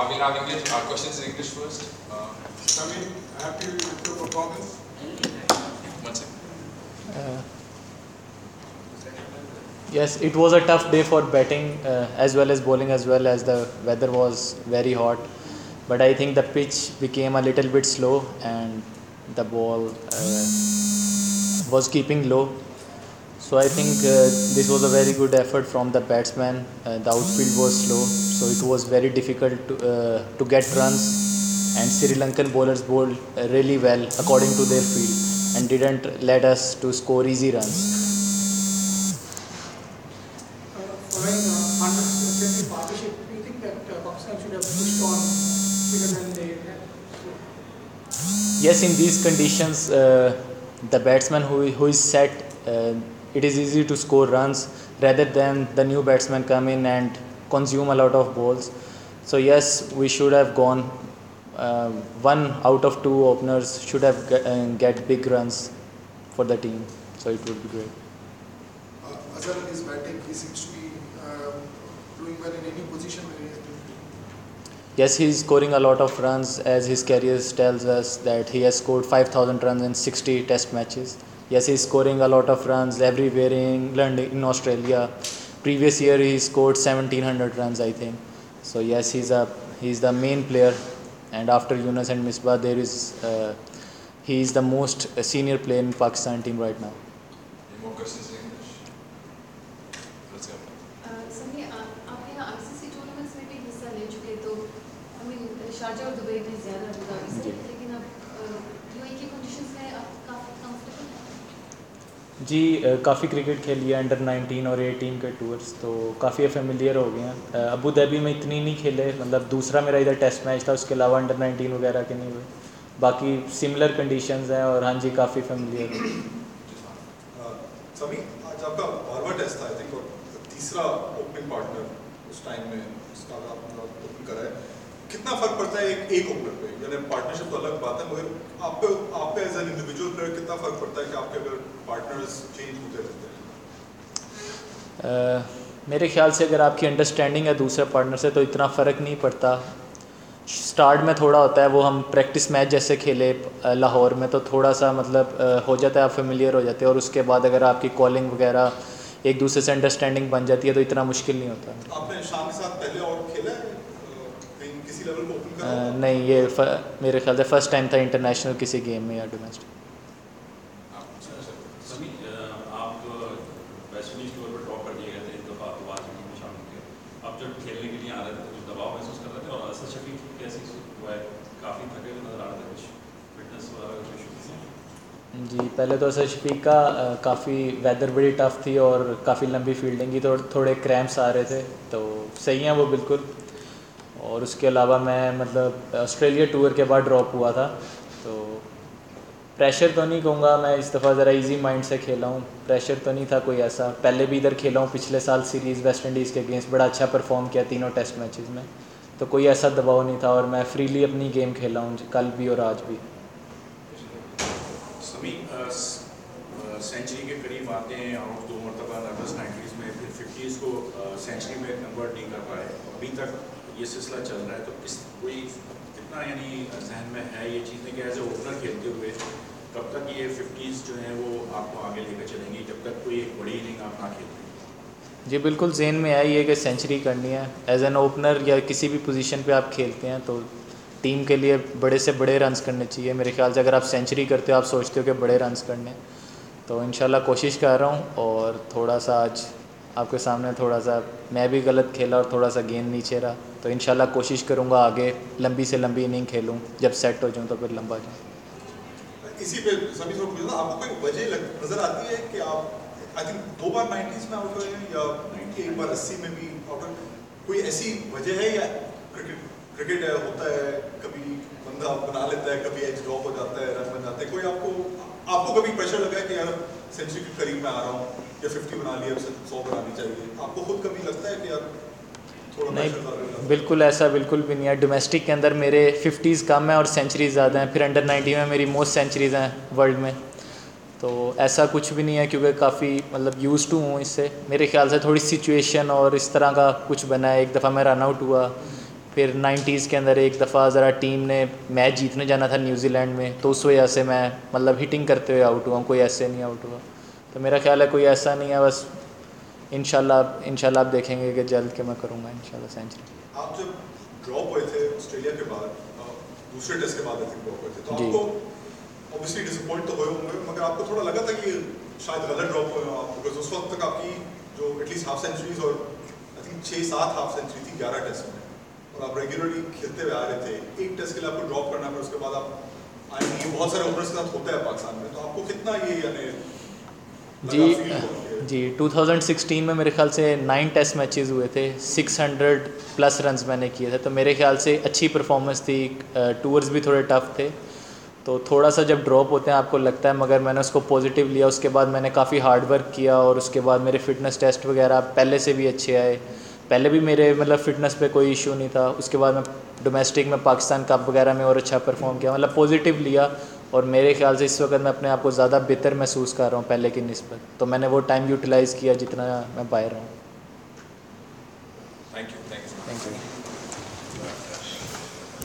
we'll have English. Our questions in English first. Sameer, happy with your performance? One second. Yes, it was a tough day for batting as well as bowling, as well as the weather was very hot. But I think the pitch became a little bit slow and the ball was keeping low. So I think this was a very good effort from the batsman. The outfield was slow, so it was very difficult to get runs. And Sri Lankan bowlers bowled really well according to their field and didn't let us to score easy runs. Following 100 partnership, do you think that Pakistan should have pushed on bigger than they had? Yes, in these conditions, the batsman who is set, it is easy to score runs rather than the new batsman come in and consume a lot of balls. So yes, we should have gone. One out of two openers should have get big runs for the team. So it would be great. Azhar is batting. He seems to be doing well in any position where he has been. Yes, he is scoring a lot of runs, as his career tells us that he has scored 5,000 runs in 60 test matches. Yes, he is scoring a lot of runs everywhere in England, in Australia. Previous year he scored 1,700 runs, I think. So yes, he's the main player, and after Yunus and Misbah, he is the most senior player in Pakistan team right now. Any more questions in English? Let's go. सभी आप यहाँ ICC tournaments में भी हिस्सा ले चुके, तो I mean Sharjah और दुबई में ज़्यादा अबुधाबी से, लेकिन अब यूएई की कंडीशंस में आप काफ़ी कंफर्टेबल हैं? जी, काफ़ी क्रिकेट खेली है, अंडर 19 और 18 के टूर्स, तो काफ़ी फेमिलियर हो गए हैं. अबू धाबी में इतनी नहीं खेले, मतलब दूसरा मेरा इधर टेस्ट मैच था, उसके अलावा अंडर 19 वगैरह के नहीं हुए. बाकी सिमिलर कंडीशंस हैं और हाँ जी, काफ़ी फेमिलियर है. समी, आज आपका 12वां टेस्ट था, आई थिंक, और तीसरा ओपनिंग पार्टनर उस टाइम में उसका आपने ओपन करा है. कितना फर्क पड़ता है एक ओपनर पे? यानी पार्टनरशिप तो अलग बात है, मगर आप पे एज एन इंडिविजुअल प्लेयर कितना फर्क पड़ता है कि आपके अगर पार्टनर्स चेंज होते रहते हैं? मेरे ख्याल से अगर आपकी अंडरस्टैंडिंग है दूसरे पार्टनर से, तो इतना फ़र्क नहीं पड़ता. स्टार्ट में थोड़ा होता है, वो हम प्रैक्टिस मैच जैसे खेले लाहौर में, तो थोड़ा सा मतलब हो जाता है, आप फेमिलियर हो जाते हैं, और उसके बाद अगर आपकी कॉलिंग वगैरह एक दूसरे से अंडरस्टैंडिंग बन जाती है, तो इतना मुश्किल नहीं होता. आपने शाम के साथ पहले और खेला है किसी लेवल को ओपन करा? नहीं, ये मेरे ख्याल से फर्स्ट टाइम था इंटरनेशनल किसी गेम में या डोमेस्टिक. सभी आप वेस्ट इंडीज टूर पर ड्रॉप कर दिए गए थे, एक दफ़ा तो बाद में शामिल किया. आप जब खेलने के लिए आ रहे थे तो कुछ दबाव महसूस कर रहे थे, और असद शफी कैसी हुआ है? काफ़ी थके हुए नजर आ रहे थे, कुछ फिटनेस वगैरह कुछ इशू? जी, पहले तो असद शफीक का काफ़ी वेदर बड़ी टफ़ थी और काफ़ी लंबी फील्डिंग की, तो थोड़े क्रैम्प्स आ रहे थे, तो सही हैं वो बिल्कुल. और उसके अलावा मैं मतलब ऑस्ट्रेलिया टूर के बाद ड्रॉप हुआ था, तो प्रेशर तो नहीं कहूँगा, मैं इस दफ़ा ज़रा इजी माइंड से खेला हूँ. प्रेशर तो नहीं था कोई ऐसा. पहले भी इधर खेला हूँ, पिछले साल सीरीज़ वेस्ट इंडीज़ के अगेंस्ट बड़ा अच्छा परफॉर्म किया तीनों टेस्ट मैचेस में, तो कोई ऐसा दबाव नहीं था, और मैं फ्रीली अपनी गेम खेला हूँ कल भी और आज भी. सभी सेंचुरी के करीब आते हैं, आउट 2 मरतबा नर्वस 90s में, फिर 50s को सेंचुरी में कन्वर्ट नहीं कर पाए. अभी तक ये सिलसिला चल रहा है, तो इस कोई कितना यानी जहन में है ये चीज़ें कि एज ए ओपनर खेलते हुए कब तक ये 50s जो हैं वो आपको आगे लेकर चलेंगी, जब तक कोई एक बड़ी इनिंग आप ना खेलते? जी बिल्कुल, ज़हन में है ये कि सेंचुरी करनी है. एज एन ओपनर या किसी भी पोजीशन पे आप खेलते हैं, तो टीम के लिए बड़े से बड़े रन्स करने चाहिए. मेरे ख्याल से अगर आप सेंचुरी करते हो, आप सोचते हो कि बड़े रन्स करने, तो इंशाल्लाह कोशिश कर रहा हूँ. और थोड़ा सा आज आपके सामने थोड़ा सा मैं भी गलत खेला और थोड़ा सा गेंद नीचे रहा, तो इंशाल्लाह कोशिश करूँगा आगे लंबी से लंबी इनिंग खेलूँ, जब सेट हो जाऊँ तो फिर लंबा जाऊँ. इसी पे सभी लोग पूछना, आपको कोई वजह नजर आती है कि आप आई थिंक 2 बार 90s में आउट हुए हैं, या 90 एक बार 80 में भी आउट हुए, कोई ऐसी वजह है? या क्रिकेट होता है, कभी बंदा बना लेता है, कभी एज ड्रॉप हो जाता है, रन बन जाते हैं. कोई आपको कभी प्रेशर लगा है कि यार सेंचुरी के करीब में आ रहा हूँ, या 50 बना लिया, 100 बनानी चाहिए? आपको खुद कभी लगता है कि यार थोड़ा नहीं, बिल्कुल ऐसा बिल्कुल भी नहीं है. डोमेस्टिक के अंदर मेरे 50s कम है और सेंचुरीज ज़्यादा हैं. फिर अंडर 19 में मेरी मोस्ट सेंचुरीज़ हैं वर्ल्ड में, तो ऐसा कुछ भी नहीं है, क्योंकि काफ़ी मतलब यूज़ टू हूँ इससे. मेरे ख्याल से थोड़ी सिचुएशन और इस तरह का कुछ बना है. एक दफ़ा मैं रन आउट हुआ फिर 90s के अंदर एक दफ़ा ज़रा टीम ने मैच जीतने जाना था न्यूजीलैंड में, तो उस वजह से मैं मतलब हिटिंग करते हुए आउट हुआ, कोई ऐसे नहीं आउट हुआ। तो मेरा ख्याल है कोई ऐसा नहीं है, बस इंशाल्लाह आप देखेंगे कि जल्द के मैं करूँगा इंशाल्लाह सेंचुरी। आप जब ड्रॉप हुए थे ऑस्ट्रेलिया के बाद, दूसरे टेस्ट के बाद आई थिंक ड्रॉप हुए थे, तो जी। आपको ऑब्वियसली डिसअपॉइंट तो हुए होंगे, मगर आपको थोड़ा लगा था कि शायद गलत ड्रॉप हुए हो आप, बिकॉज उस वक्त तक आपकी जो एटलीस्ट हाफ सेंचुरीज और आई थिंक 6-7 हाफ सेंचुरी थी 11 टेस्ट में, और आप रेगुलरली खेलते हुए आ रहे थे। एक टेस्ट के लिए आपको ड्रॉप करना पड़ा, उसके बाद आप आएंगे, ये बहुत सारे ओपनर्स के साथ होता है पाकिस्तान में, तो आपको कितना ये यानी जी 2016 में मेरे ख्याल से 9 टेस्ट मैचेस हुए थे, 600 प्लस रन्स मैंने किए थे, तो मेरे ख्याल से अच्छी परफॉर्मेंस थी। टूर्स भी थोड़े टफ थे, तो थोड़ा सा जब ड्रॉप होते हैं आपको लगता है, मगर मैंने उसको पॉजिटिव लिया। उसके बाद मैंने काफ़ी हार्ड वर्क किया, और उसके बाद मेरे फिटनेस टेस्ट वगैरह पहले से भी अच्छे आए। पहले भी मेरे मतलब फ़िटनेस पे कोई इशू नहीं था। उसके बाद मैं डोमेस्टिक में पाकिस्तान कप वगैरह में और अच्छा परफॉर्म किया, मतलब पॉजिटिव लिया, और मेरे ख्याल से इस वक्त मैं अपने आप को ज़्यादा बेहतर महसूस कर रहा हूँ पहले की निस्बत, तो मैंने वो टाइम यूटिलाइज़ किया जितना मैं बाहर रहा हूँ। Thank you. Thank you.